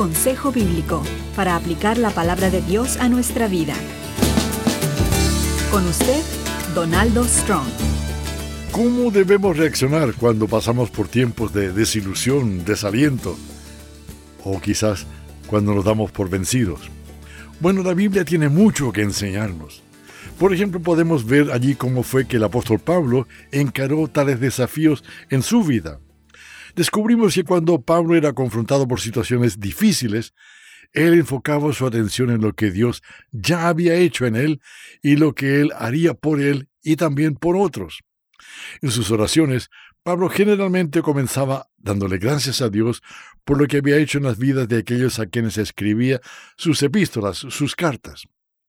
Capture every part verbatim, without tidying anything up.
Consejo Bíblico para aplicar la palabra de Dios a nuestra vida. Con usted, Donaldo Strong. ¿Cómo debemos reaccionar cuando pasamos por tiempos de desilusión, desaliento? O quizás cuando nos damos por vencidos. Bueno, la Biblia tiene mucho que enseñarnos. Por ejemplo, podemos ver allí cómo fue que el apóstol Pablo encaró tales desafíos en su vida. Descubrimos que cuando Pablo era confrontado por situaciones difíciles, él enfocaba su atención en lo que Dios ya había hecho en él y lo que él haría por él y también por otros. En sus oraciones, Pablo generalmente comenzaba dándole gracias a Dios por lo que había hecho en las vidas de aquellos a quienes escribía sus epístolas, sus cartas.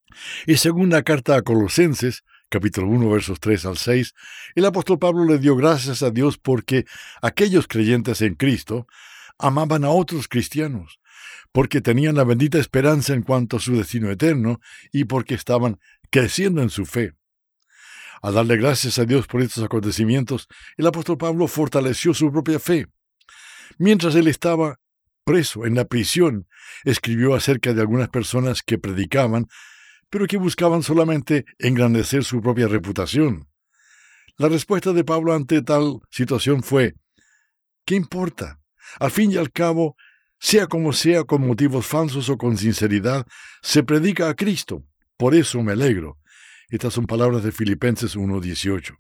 Y según la carta a Colosenses, capítulo uno, versos tres al seis, el apóstol Pablo le dio gracias a Dios porque aquellos creyentes en Cristo amaban a otros cristianos, porque tenían la bendita esperanza en cuanto a su destino eterno y porque estaban creciendo en su fe. Al darle gracias a Dios por estos acontecimientos, el apóstol Pablo fortaleció su propia fe. Mientras él estaba preso en la prisión, escribió acerca de algunas personas que predicaban, pero que buscaban solamente engrandecer su propia reputación. La respuesta de Pablo ante tal situación fue: ¿qué importa? Al fin y al cabo, sea como sea, con motivos falsos o con sinceridad, se predica a Cristo. Por eso me alegro. Estas son palabras de Filipenses uno dieciocho.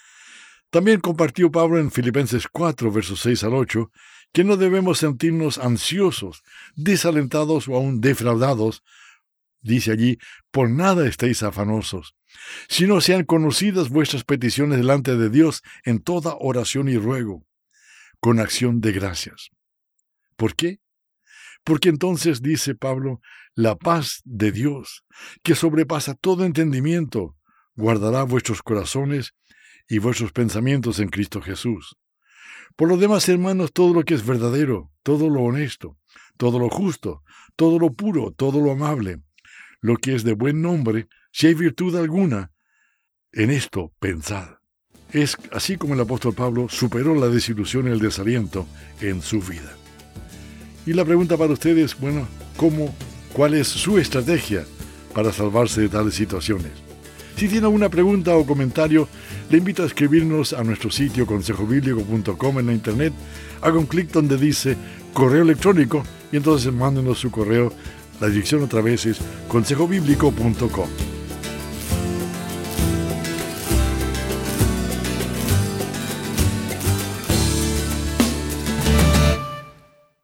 También compartió Pablo en Filipenses cuatro, versos seis al ocho, que no debemos sentirnos ansiosos, desalentados o aún defraudados. Dice allí: por nada estéis afanosos, sino sean conocidas vuestras peticiones delante de Dios en toda oración y ruego, con acción de gracias. ¿Por qué? Porque entonces, dice Pablo, la paz de Dios, que sobrepasa todo entendimiento, guardará vuestros corazones y vuestros pensamientos en Cristo Jesús. Por lo demás, hermanos, todo lo que es verdadero, todo lo honesto, todo lo justo, todo lo puro, todo lo amable, lo que es de buen nombre, si hay virtud alguna, en esto pensad. Es así como el apóstol Pablo superó la desilusión y el desaliento en su vida. Y la pregunta para ustedes, bueno, ¿cómo, cuál es su estrategia para salvarse de tales situaciones? Si tiene alguna pregunta o comentario, le invito a escribirnos a nuestro sitio consejo bíblico punto com en la internet. Haga un clic donde dice correo electrónico y entonces mándenos su correo. La dirección otra vez es consejo bíblico punto com.